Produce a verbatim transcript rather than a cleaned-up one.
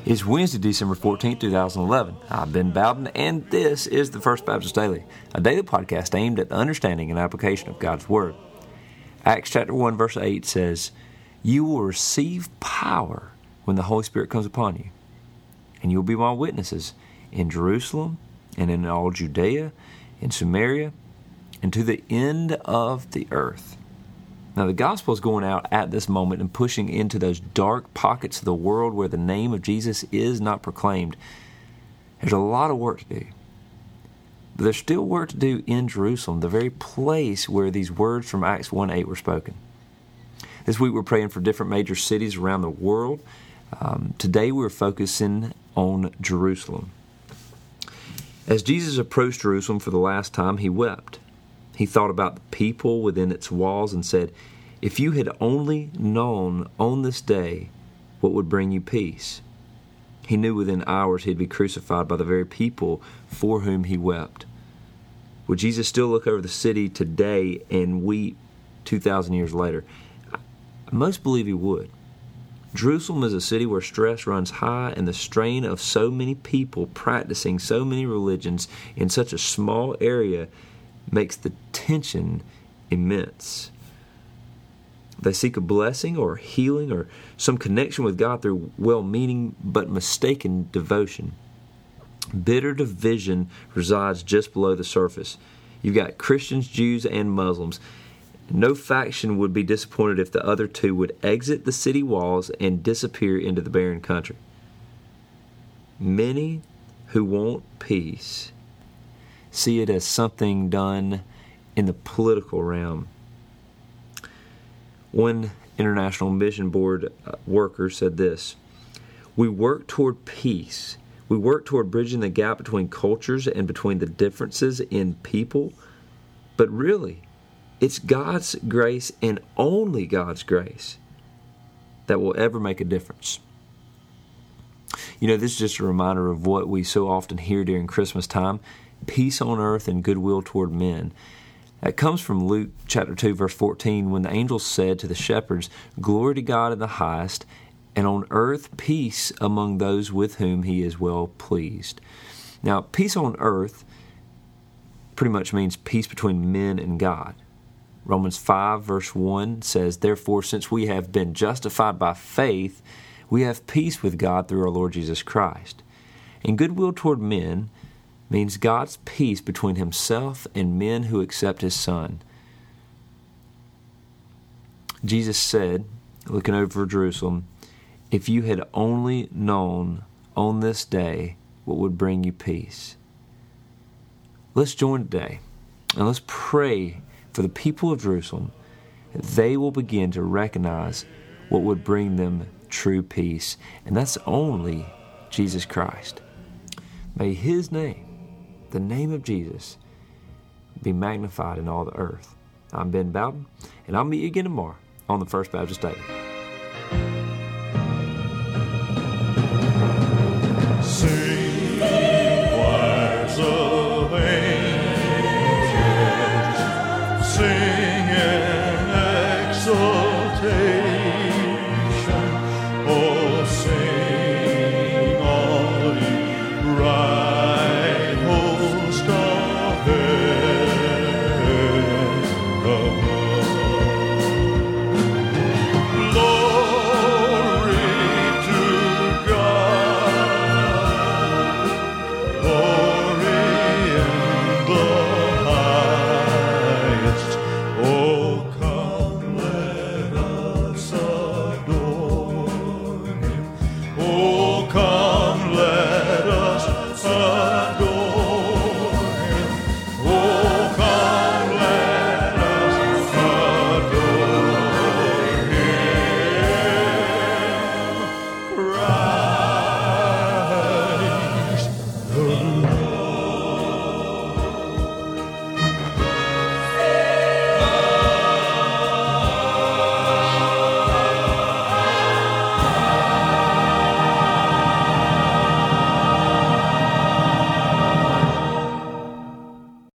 It's Wednesday, December fourteenth, twenty eleven. I'm Ben Bowden, and this is the First Baptist Daily, a daily podcast aimed at the understanding and application of God's Word. Acts chapter one, verse eight says, "You will receive power when the Holy Spirit comes upon you, and you will be my witnesses in Jerusalem and in all Judea, in Samaria, and to the end of the earth." Now, the gospel is going out at this moment and pushing into those dark pockets of the world where the name of Jesus is not proclaimed. There's a lot of work to do. But there's still work to do in Jerusalem, the very place where these words from Acts one eight were spoken. This week we're praying for different major cities around the world. Um, today we're focusing on Jerusalem. As Jesus approached Jerusalem for the last time, he wept. He thought about the people within its walls and said, "If you had only known on this day what would bring you peace." He knew within hours he'd be crucified by the very people for whom he wept. Would Jesus still look over the city today and weep two thousand years later? Most believe he would. Jerusalem is a city where stress runs high, and the strain of so many people practicing so many religions in such a small area makes the tension immense. They seek a blessing or healing or some connection with God through well-meaning but mistaken devotion. Bitter division resides just below the surface. You've got Christians, Jews, and Muslims. No faction would be disappointed if the other two would exit the city walls and disappear into the barren country. Many who want peace see it as something done in the political realm. One International Mission Board worker said this, "We work toward peace. We work toward bridging the gap between cultures and between the differences in people. But really, it's God's grace and only God's grace that will ever make a difference." You know, this is just a reminder of what we so often hear during Christmas time: peace on earth and goodwill toward men. That comes from Luke chapter two, verse fourteen, when the angels said to the shepherds, "Glory to God in the highest, and on earth peace among those with whom he is well pleased." Now, peace on earth pretty much means peace between men and God. Romans five, verse one says, "Therefore, since we have been justified by faith, we have peace with God through our Lord Jesus Christ." And goodwill toward men means God's peace between himself and men who accept his Son. Jesus said, looking over Jerusalem, "If you had only known on this day what would bring you peace." Let's join today and let's pray for the people of Jerusalem that they will begin to recognize what would bring them true peace, and that's only Jesus Christ. May his name, the name of Jesus, be magnified in all the earth. I'm Ben Bowden, and I'll meet you again tomorrow on the First Baptist Daily.